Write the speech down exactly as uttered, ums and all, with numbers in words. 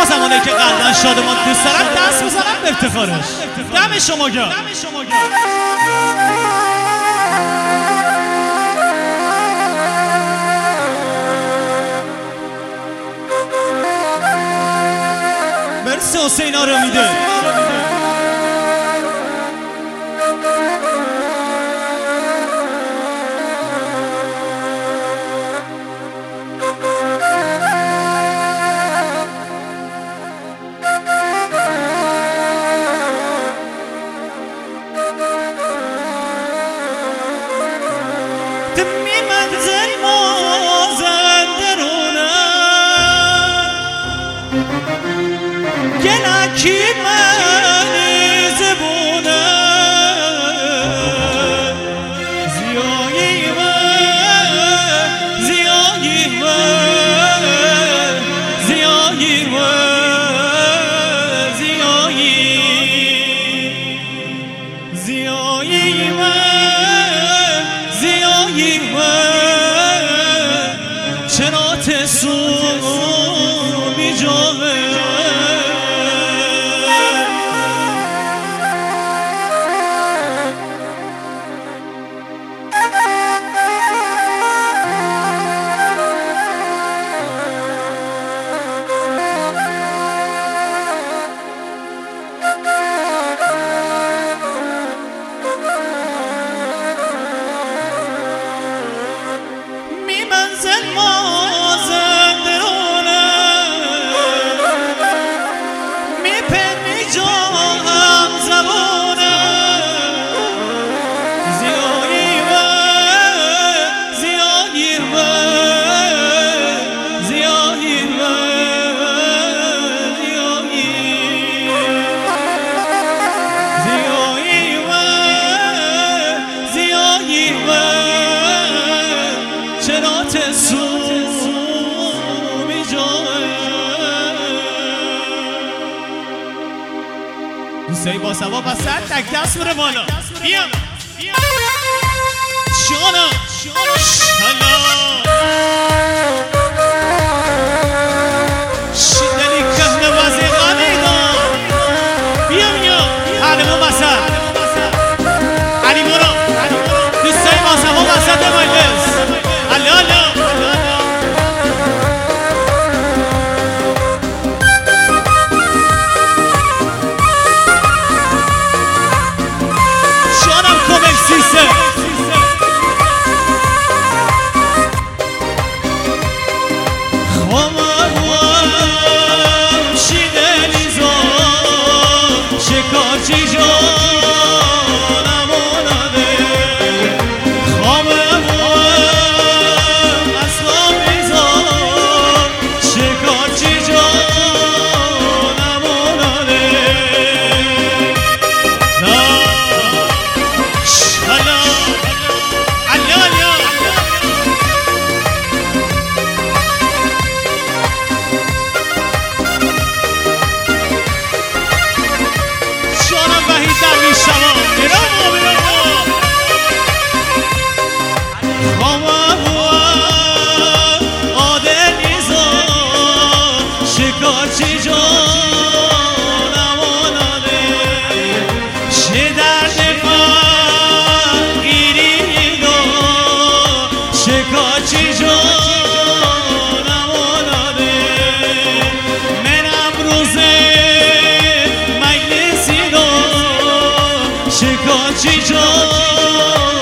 زمانی که قلبن شادمان دوست دارم دست بزنم به افتخارش. دم شما گرم. مرسی حسین آرامیده. کی من زبونه زیایی من زیایی من زیایی من زیایی زیایی من زیایی من چرا تسو بی جامه دوستایی با سوا و سر تک دست بره بالا. بیا شانا شانا شدنی که نوازی غمیدان. بیا بیا حرمو بسر علی برو. دوستایی با سوا و سر مجلس الله الله چی جانم